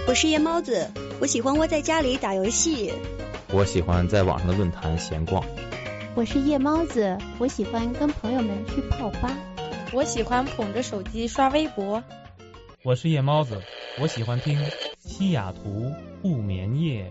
我是夜猫子，我喜欢窝在家里打游戏。 我喜欢在网上的论坛闲逛。 我是夜猫子，我喜欢跟朋友们去泡吧。 我喜欢捧着手机刷微博。 我是夜猫子，我喜欢听西雅图不眠夜。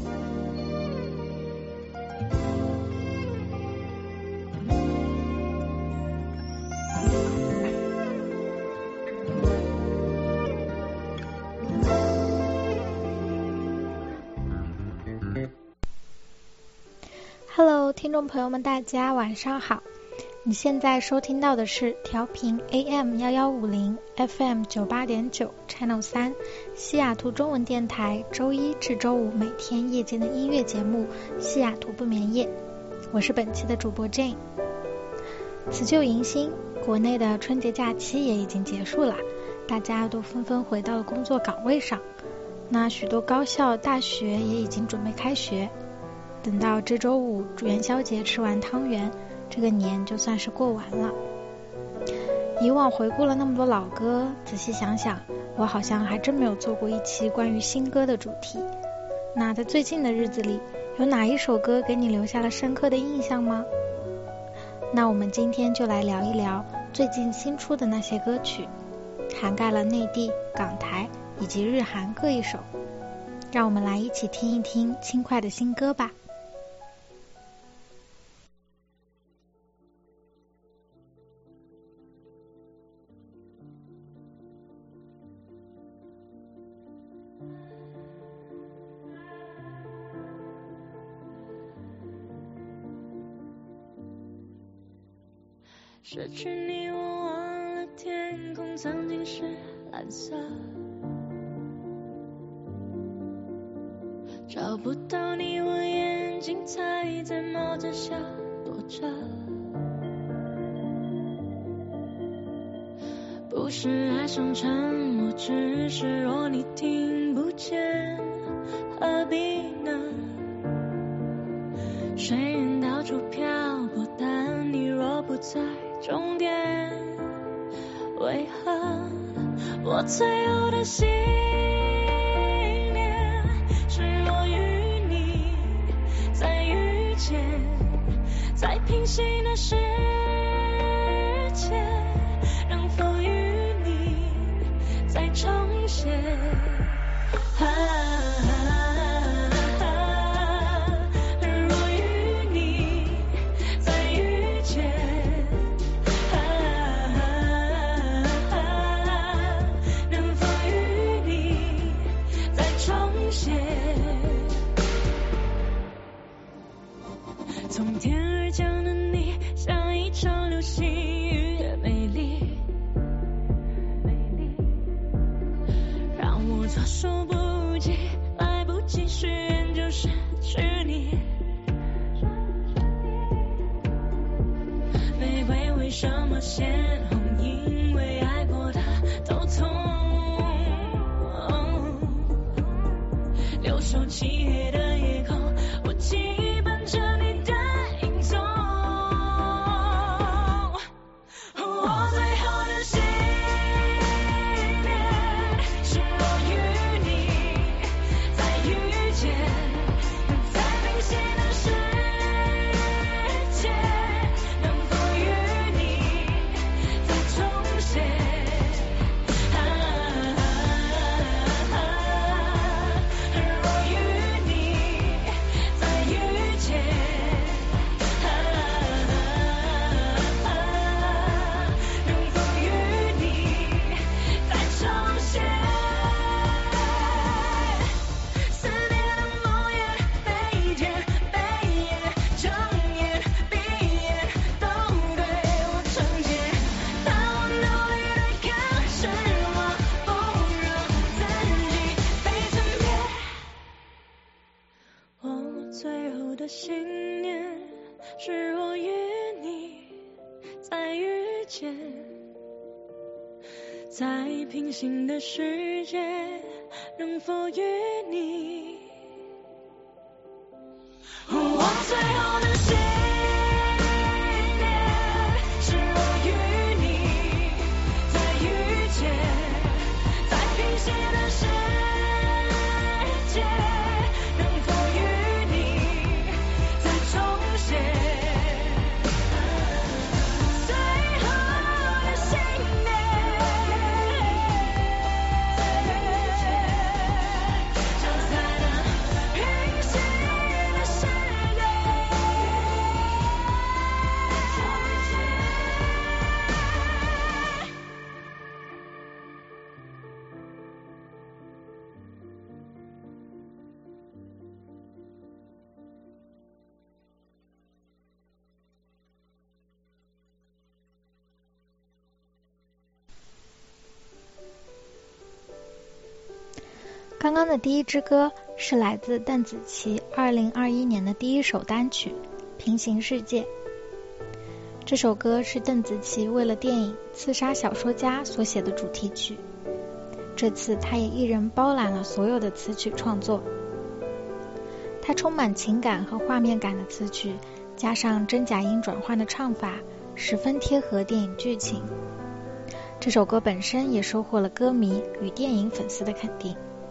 Hello， 听众朋友们，大家晚上好。你现在收听到的是调频 AM1150 FM 98.9 Channel 3西雅图中文电台周一至周五每天夜间的音乐节目西雅图不眠夜。我是本期的主播 Jane。辞旧迎新，国内的春节假期也已经结束了，大家都纷纷回到了工作岗位上。那许多高校大学也已经准备开学，等到这周五元宵节吃完汤圆，这个年就算是过完了。以往回顾了那么多老歌，仔细想想，我好像还真没有做过一期关于新歌的主题。那在最近的日子里，有哪一首歌给你留下了深刻的印象吗？那我们今天就来聊一聊最近新出的那些歌曲，涵盖了内地、港台以及日韩各一首。让我们来一起听一听轻快的新歌吧。 失去你，我忘了天空曾经是蓝色，找不到你，我眼睛才在冒着笑躲着。不是爱上沉默，只是若你听不见，何必呢？水云到处漂泊，但你若不在终点，为何我最后的信念是若与你再遇见，在平行的世界，能否与你再重现？从天而降的你，像一场流星雨的美丽，让我措手不及，来不及许愿就失去你。玫瑰为什么鲜红？因为爱过的都痛。留守漆黑的夜空，我基本着你的影踪。我最后的信念是若与你再遇见，在平行的世界，能否与你再重现？信念是若与你再遇见，在平行的世界，能否与你？我最后的信念是若与你再遇见，在平行的世界。 界，能否与你再重现最后的信念？就在那平行的世界。 刚刚的第一支歌是来自邓紫棋2021年的第一首单曲《平行世界》。这首歌是邓紫棋为了电影《刺杀小说家》所写的主题曲，这次她也一人包揽了所有的词曲创作。她充满情感和画面感的词曲，加上真假音转换的唱法，十分贴合电影剧情。这首歌本身也收获了歌迷与电影粉丝的肯定。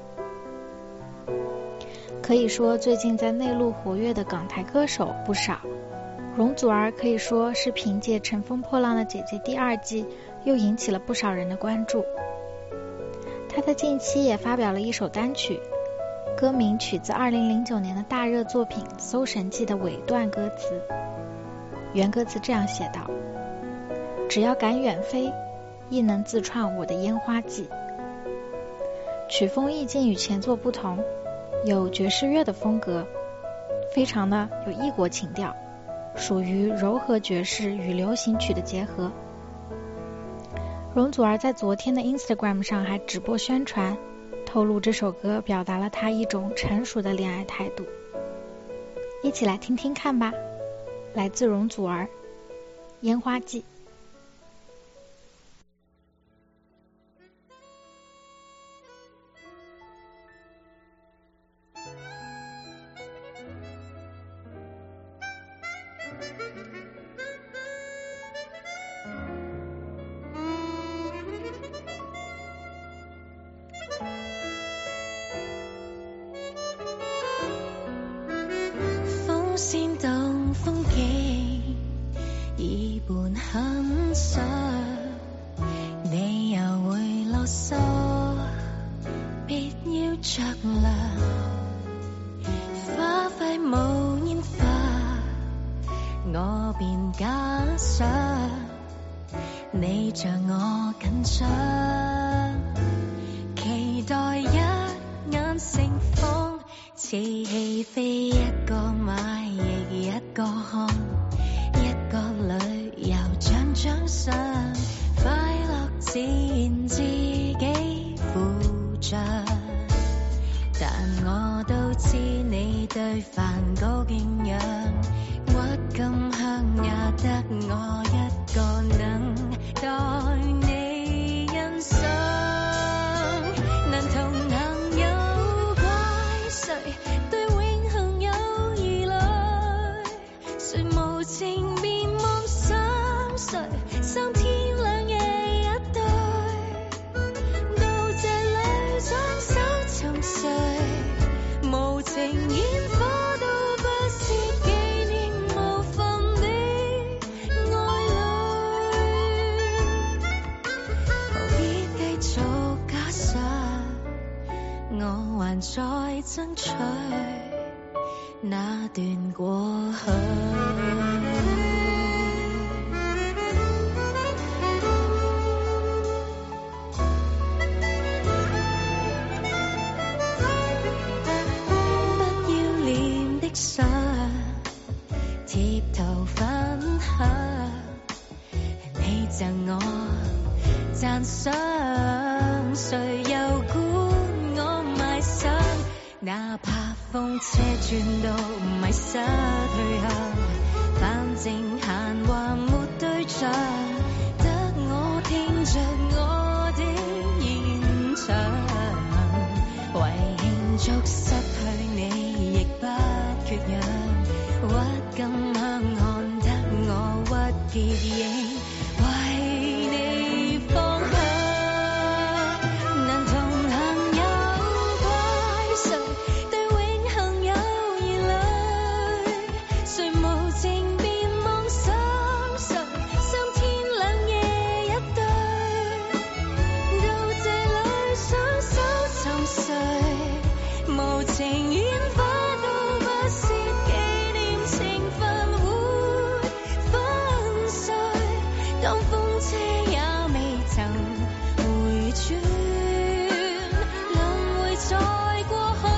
可以说最近在内陆活跃的港台歌手不少，容祖儿可以说是凭借《乘风破浪的姐姐》第2季又引起了不少人的关注。她在近期也发表了一首单曲，歌名取自2009年的大热作品《搜神记》的尾段歌词，原歌词这样写道：只要敢远飞，亦能自创我的烟花季。曲风意境与前作不同，有爵士乐的风格，非常的有异国情调，属于柔和爵士与流行曲的结合。容祖儿在昨天的 Instagram 上还直播宣传，透露这首歌表达了她一种成熟的恋爱态度。一起来听听看吧，来自容祖儿，烟花季。 風煽動風景，已伴很想，你又會落疏，別要着涼，花費無煙花，我便假想，你像我緊張，期待一眼盛放，似戲飛一個買亦一個看，一個旅遊獎獎賞，快樂自然自己附着，但我都知你對梵高敬仰，鬱金香也得我一個能代你欣賞，難同能有怪誰對永恆有疑慮，誰無情便妄想誰三天兩夜一對，到這裏雙手沉睡，無情煙火都不是紀念無份的愛侶，何必繼續假想，我還在爭取那段過去。不要臉的相，貼圖分享，你贈我讚賞，誰又管我賣相，哪怕風車轉到迷失去向，反正閒話沒對象，得我聽着我的現場，為慶祝失去你亦不缺氧，鬱金香看得我鬱結影，為你放下，難同能有怪誰情煙花都不是紀念情分會粉碎，當風車也未曾回轉，輪迴在過去。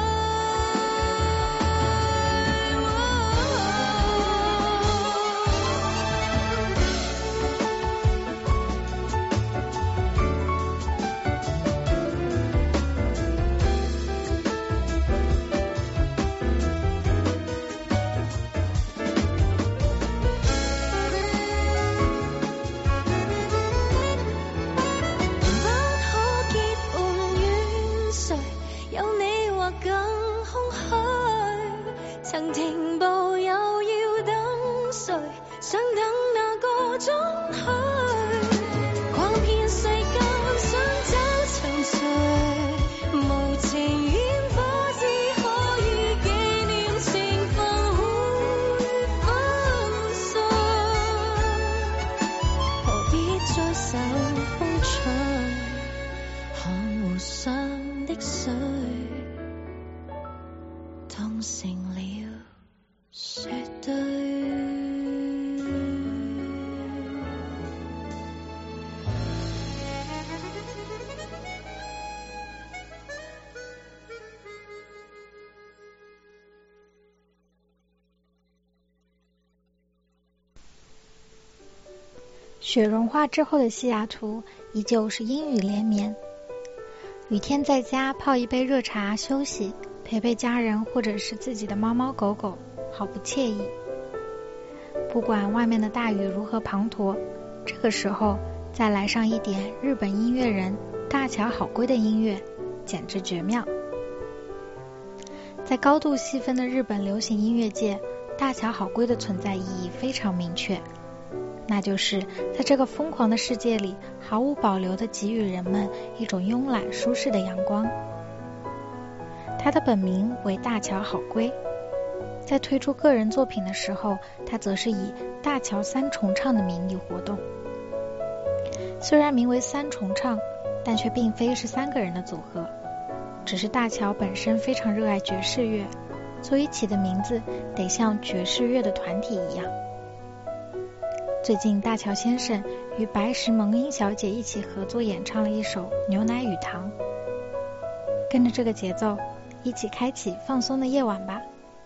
曾停步又要等誰？想等那個鐘去，逛遍世間想找尋誰？無情煙花只可以紀念情分會粉碎，何必再受風吹？看湖上的水當成了絕對。 雪融化之后的西雅图依旧是阴雨连绵，雨天在家泡一杯热茶休息，陪陪家人或者是自己的猫猫狗狗，好不惬意。不管外面的大雨如何滂沱，这个时候再来上一点日本音乐人大桥好归的音乐，简直绝妙。在高度细分的日本流行音乐界，大桥好归的存在意义非常明确，那就是在这个疯狂的世界里，毫无保留地给予人们一种慵懒舒适的阳光。他的本名为大桥好归，在推出个人作品的时候，他则是以大桥三重唱的名义活动。虽然名为三重唱，但却并非是3个人的组合，只是大桥本身非常热爱爵士乐，所以起的名字得像爵士乐的团体一样。最近大桥先生与白石萌音小姐一起合作演唱了一首《牛奶与糖》，跟着这个节奏一起开启放松的夜晚吧。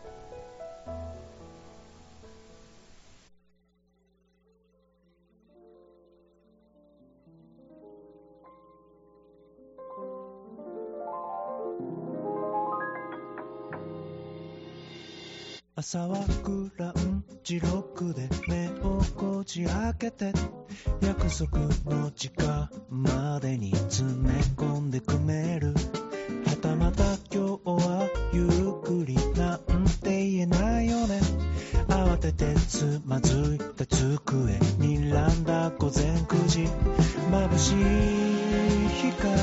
朝はグランジロックで目をこじ開けて約束の時間までに詰め込んでくメール、はたまた今日はゆっくりなんて言えないよね、慌ててつまずいた机にらんだ午前9時、眩しい光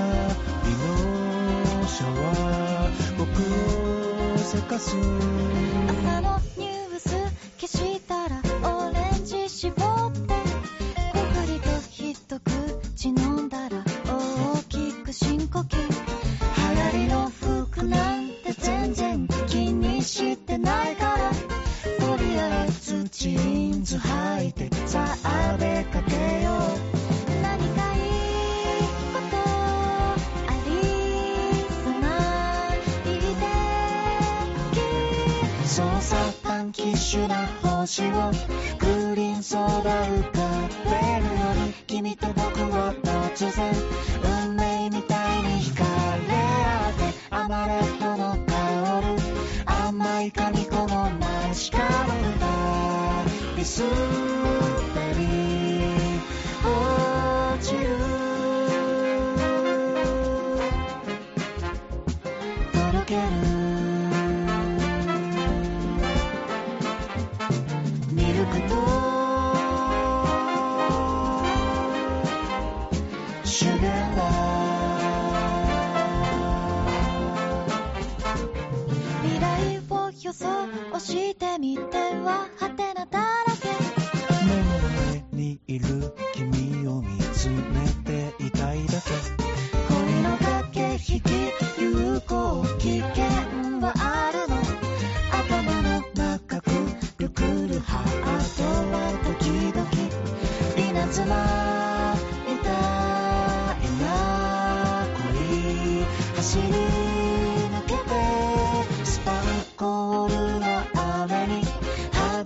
のシャワー僕をせかす、 朝のニュース消したらオレンジ絞ってコクリと一口飲んだら大きく深呼吸、流行りの服なんて全然気にしてないから、とりあえずジーンズ履いてさあ出かけよう、何かいいことありそうないい天気、そうさ短期種な星をグリーンソーダ浮かべるより、君と僕は突然運命みたいに惹かれ合って、アマレットの香る甘い果肉の街角だリスベリー落ちる、とろけるミルクとシュガー未来を予想してみてはハテナだらけ、 目の前にいる君を見つめていたいだけ、 恋の駆け引き有効危険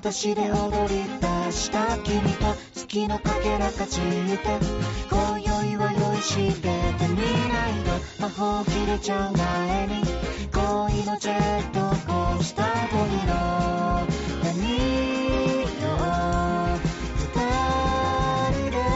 私で踊り出した君と月のかけらかじって今宵は酔いしれてみないと魔法切れちゃう前に恋のジェットコースターと色何よ二人で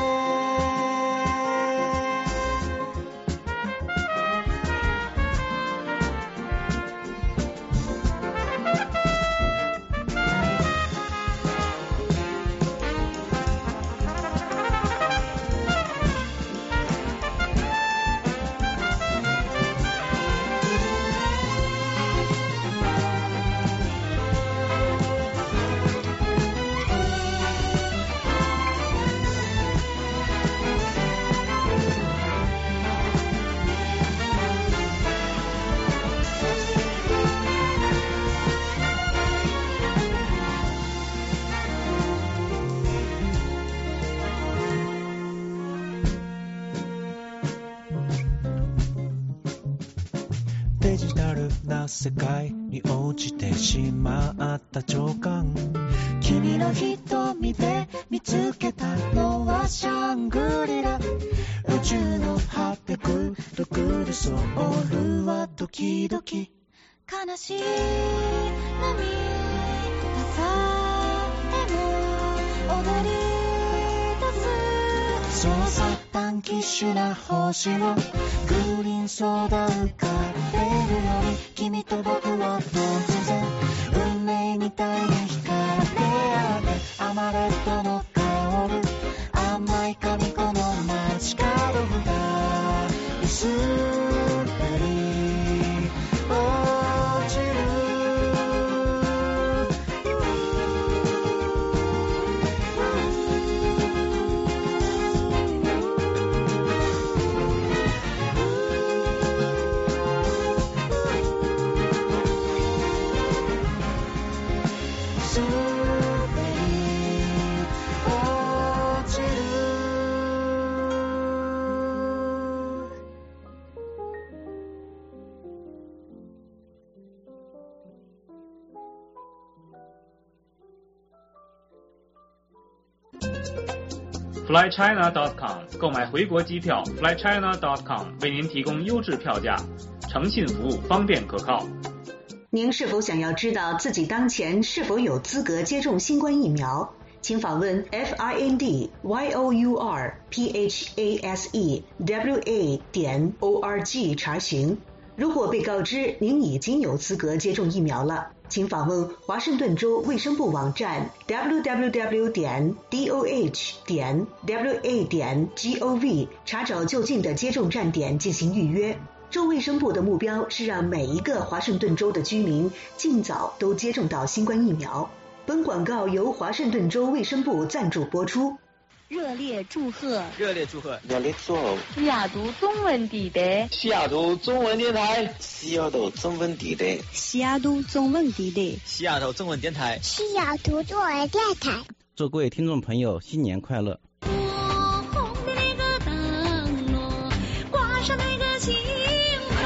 デジタルな世界に落ちてしまった直感君の瞳で見つけたのはシャングリラ宇宙の806ルソールはドキドキ悲しい涙さえも踊り出すそうさ短期種な星のグリーンソーダ浮かべるより君と僕は突然運命みたいに惹かれ合ってアマレットの香る甘い髪この街角二人滑り落ちる FlyChina.com 购买回国机票 FlyChina.com 为您提供优质票价，诚信服务，方便可靠。 您是否想要知道自己当前是否有资格接种新冠疫苗？请访问 FINDYOURPHASEWA.org 查询。如果被告知您已经有资格接种疫苗了，请访问华盛顿州卫生部网站 www.doh.wa.gov 查找就近的接种站点进行预约。州卫生部的目标是让每一个华盛顿州的居民尽早都接种到新冠疫苗。本广告由华盛顿州卫生部赞助播出。 热烈祝贺！ 热烈祝贺！ 热烈祝贺！ 西雅图中文地带， 西雅图中文电台， 西雅图中文地带， 西雅图中文地带， 西雅图中文电台， 西雅图中文电台。 祝各位听众朋友新年快乐！ 红的那个灯笼，挂上那个情花。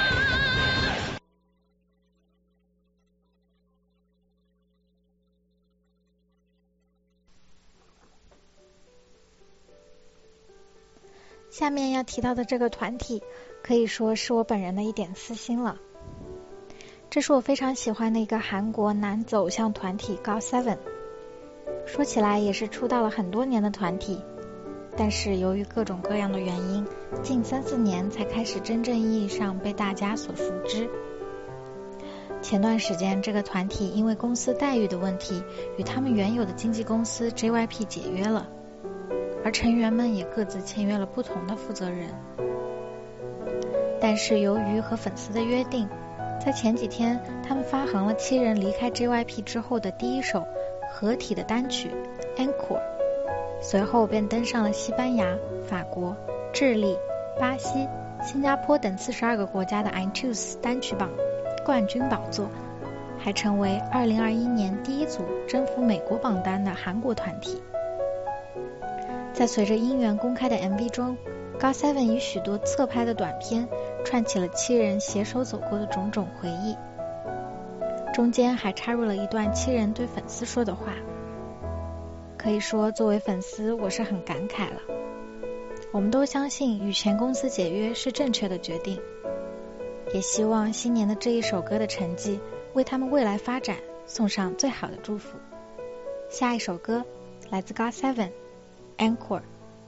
下面要提到的这个团体可以说是我本人的一点私心了。这是我非常喜欢的一个韩国男子偶像团体 GOT7， 说起来也是出道了很多年的团体，但是由于各种各样的原因，近3-4年才开始真正意义上被大家所熟知。前段时间这个团体因为公司待遇的问题与他们原有的经纪公司 JYP 解约了，而成员们也各自签约了不同的负责人。但是由于和粉丝的约定，在前几天他们发行了7人离开 JYP 之后的第一首合体的单曲 Encore， 随后便登上了西班牙、法国、智利、巴西、新加坡等42个国家的 iTunes 单曲榜冠军宝座，还成为2021年第一组征服美国榜单的韩国团体。在随着音源公开的 MV 中， GOT7 以许多侧拍的短片串起了7人携手走过的种种回忆。 中间还插入了一段七人对粉丝说的话。可以说作为粉丝我是很感慨了。我们都相信与前公司解约是正确的决定，也希望新年的这一首歌的成绩为他们未来发展送上最好的祝福。下一首歌来自 GOT7 Encore。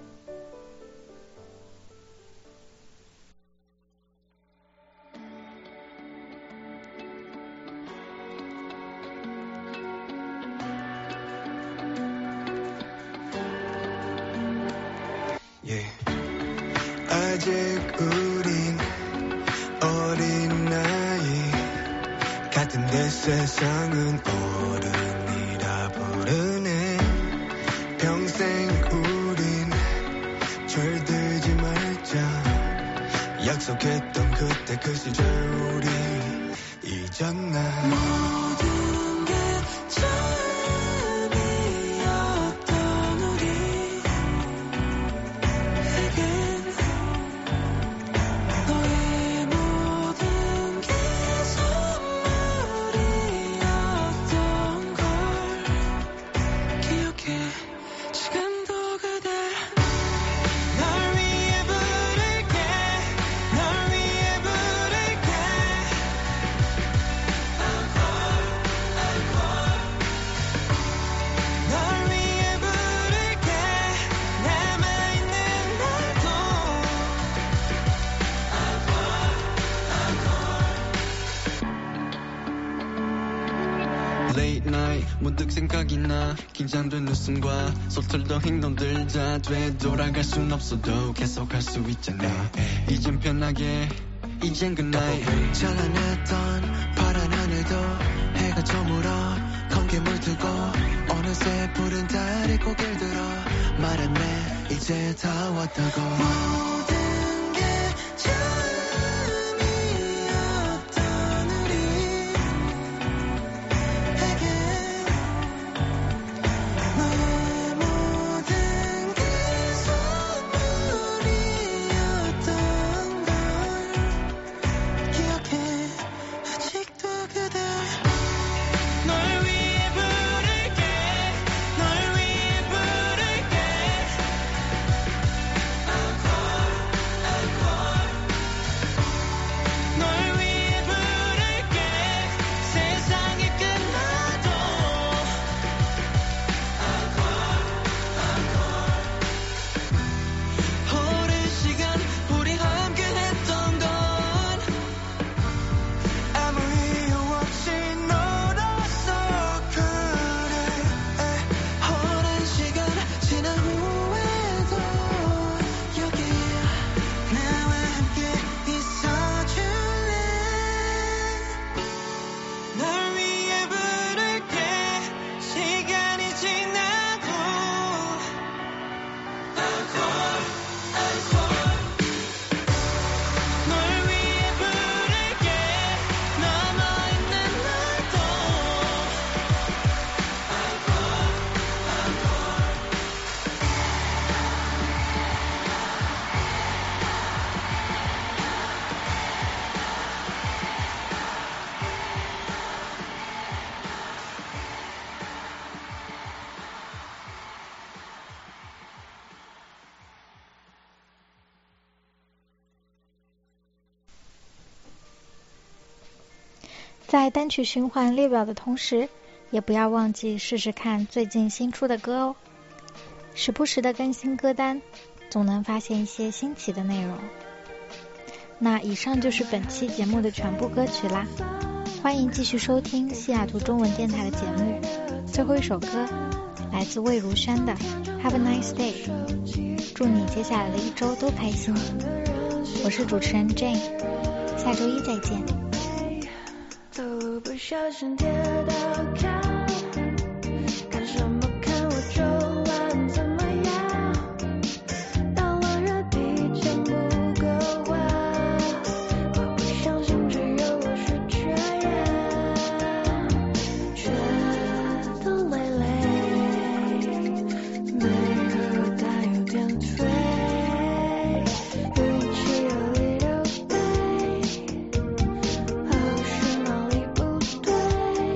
아직 우린 어린 나이 같은데 세상은 어른이라 부르네. 평생 우린 철들지 말자 약속했던 그때 그 시절 우리 잊었나. 모든 게 처음이었던 우리에겐 너의 모든 게 선물이었던 걸 기억해. 지금도 그댈 널 위해 부를게. 널 위해 부를게. 널 위해 부를게. 남아있는 날도 Late night 문득 생각이 나. 긴장된 웃음과 서툴던 행동들 다 되돌아갈 순 없어도 계속할 수 있잖아. 이젠 편하게 이젠 good night. 찬란했던 파란 하늘도 해가 저물어 검게 물들고 어느새 푸른 달이 고개를 들어 말했네 이제 다 왔다고. 모든 게 처음이었던 우리에겐 너의 모든 게 선물이었던 걸 기억해. 아직도 그댈 널 위해 부를게. 널 위해 부를게. 널 위해 부를게. 세상이 끝나도 오랜 시간 우리 함께 했던 건 아무 이유 없이 놀았어. 그래 오랜 시간 지난 후에도 여기 나와 함께 있어줄래. 널 위해 부를게. 시간이 지나도 널 위해 부를게. 남아있는 날도 在单曲循环列表的同时，也不要忘记试试看最近新出的歌哦。时不时的更新歌单，总能发现一些新奇的内容。那以上就是本期节目的全部歌曲啦，欢迎继续收听西雅图中文电台的节目。最后一首歌来自魏如萱的 Have a Nice Day， 祝你接下来的一周都开心。我是主持人 Jane， 下周一再见。 都不小心跌倒，看什么看我就乱怎么样。到了热比钱不够花，我不相信只有我是这样，觉得累累，没有它有点颓，语气有 little 悲。好是哪里不对？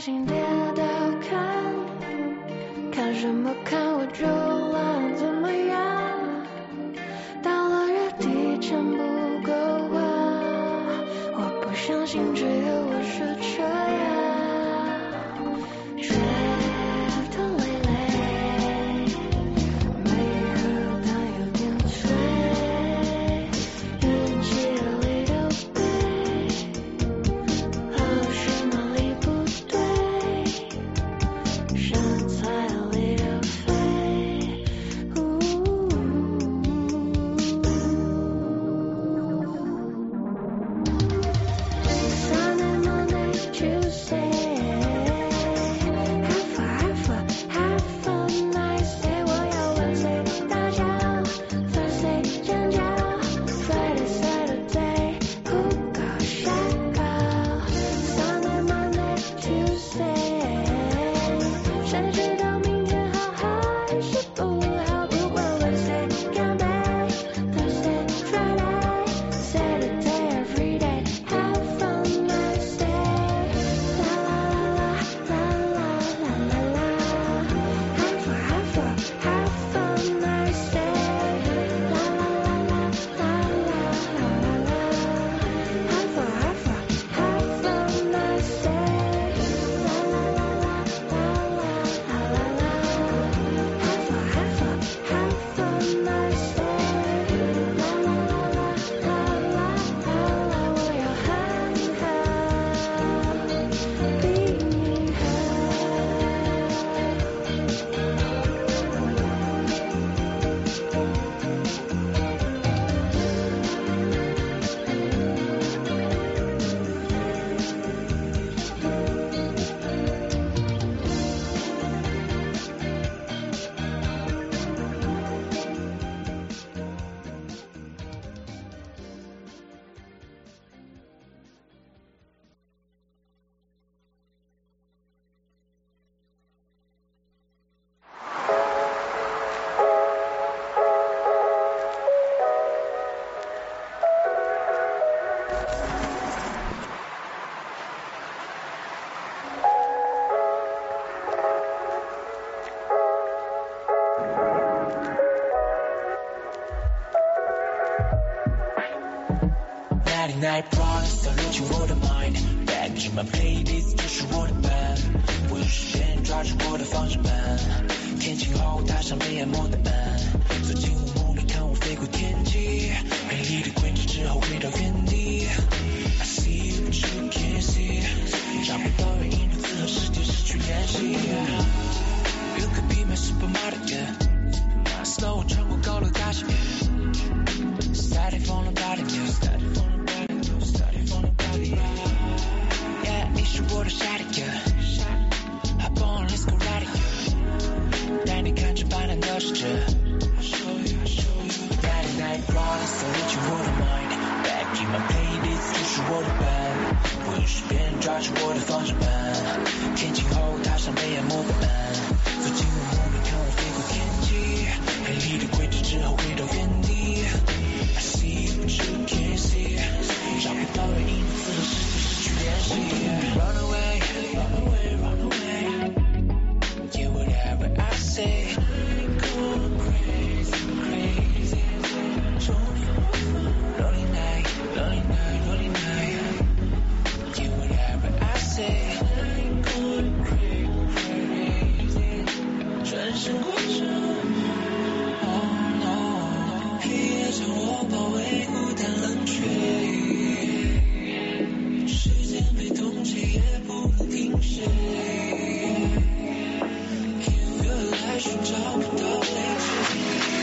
心跌倒看，看什么看我就忘怎么样，到了热地撑不够啊，我不相信只有我是这样。 Night promise 流进我的 mind Back in my playlist 这是我的伴我用时间抓住我的方向盘天晴后踏上被淹没的岸走进雾幕里看我飞过天际美丽的轨迹之后回到原地 I see you but you can't see 找不到原因的自和世界失去联系 You could be my supermarket Snow 穿过高楼大厦 Started from the bottom Yeah, 你是我的夏天 Hop on, let's go right here 带你看着斑斓的世界 Night night promise 流进我的 mind Back in my playlist 这是我的伴我用时间抓住我的方向盘天晴后踏上被淹没的岸走进雾幕里看我飞过天际美丽的轨迹之后回到原地 I see you but you can't see 找不到原因自和世界失去联系 Run away, run away, run away Yeah, whatever I say Go crazy, crazy Lonely night, lonely night, lonely night Yeah, whatever I say Go crazy 转身过程 Oh no 黑夜将我包围孤单冷却时间被冻结也不能停歇 You 越来寻找不到位置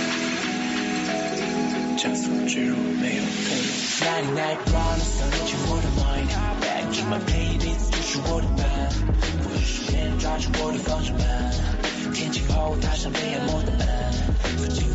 加速坠入没有退路 Night night promise 流进我的 mind Back in my playlist 这是我的伴我用时间抓住我的方向盘天晴后踏上被淹没的岸走进